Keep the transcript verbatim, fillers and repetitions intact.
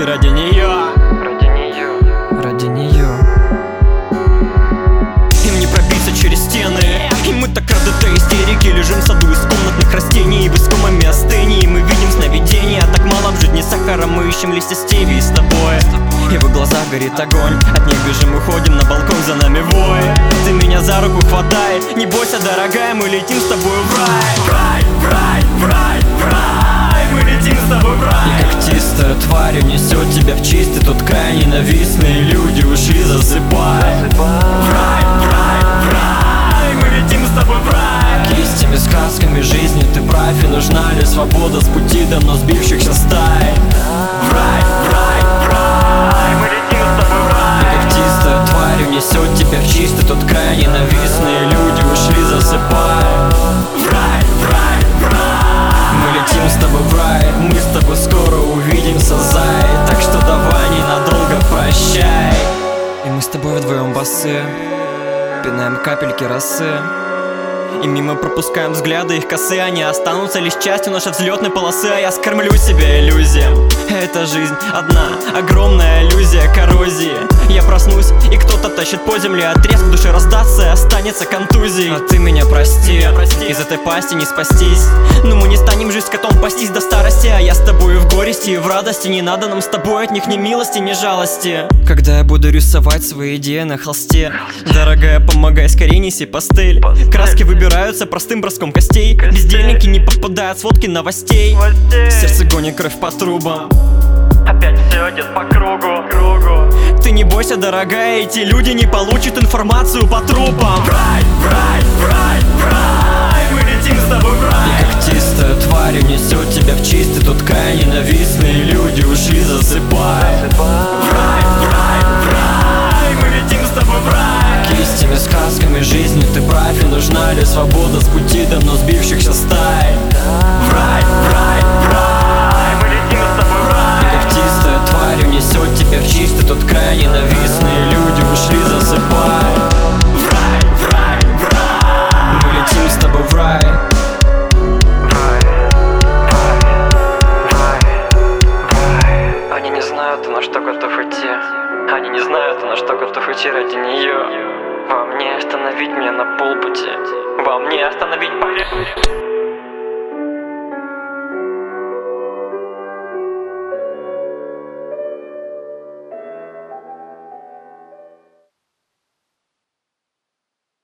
ради нее, ради нее, ради нее. Им не пробиться через стены, и мы так рады до истерики. Лежим в саду из комнатных растений, в искомом остынии мы видим сновидения. Так мало в жизни сахара, мы ищем листья стевии с тобой. И в глазах горит огонь, от них бежим, уходим на балкон, за нами вой. Ты меня за руку хватай, не бойся, дорогая, мы летим с тобой в рай. В рай, в рай, в рай, в рай, мы летим с тобой в рай. И когтистая тварь несет тебя в чистый тот край. Ненавистные люди ушли, засыпай. В рай, в рай, в рай, мы летим с тобой в рай. Кистями, сказками жизни ты прав, и нужна ли свобода с пути давно сбившихся стай. В рай, в рай, в рай, мы летим с тобой в рай. И когтистая тварь несет тебя в чистый тот край. Ненавистные люди ушли, засыпай. В рай, в рай, в рай, мы летим с тобой в рай. Мы с тобой скоро увидимся, зай. Так что давай ненадолго прощай. И мы с тобой вдвоем басы, пинаем капельки росы, и мимо пропускаем взгляды их косы. Они останутся лишь частью нашей взлетной полосы. А я скормлю себя иллюзиям. Эта жизнь одна огромная иллюзия коррозии. Я проснусь, и кто-то тащит по земле, а треск в душе раздастся, и останется контузией. А ты меня прости, прости, из этой пасти не спастись. Но мы не станем жить с котом пастись до старости. А я с тобою в горести и в радости. Не надо нам с тобой от них ни милости, ни жалости. Когда я буду рисовать свои идеи на холсте, дорогая, помогай, скорее неси пастель. Краски выбираются простым броском костей. Бездельники не попадают в сводки новостей. Сердце гонит кровь по трубам. опять все идет по кругу, кругу. Ты не бойся, дорогая, эти люди не получат информацию по трупам. В рай, в рай, в рай, в рай, мы летим с тобой в рай. И когтистая тварь несет тебя в чистый тот край. Ненавистные люди ушли, засыпай. В рай, в рай, в рай, мы летим с тобой в рай. Кистями, сказками жизни ты прав, и нужна ли свобода с пути давно сбившихся стай. В рай, в рай, в рай, мы летим с тобой в рай. И когтистая тварь несет тебя в чистый тот край. Ненавистные люди ушли, засыпай. В рай, в рай, в рай, мы летим с тобой в рай. Они не знают, на что готов идти. Они не знают, на что готов идти ради нее. Вам не остановить меня на полпути. Вам не остановить полет.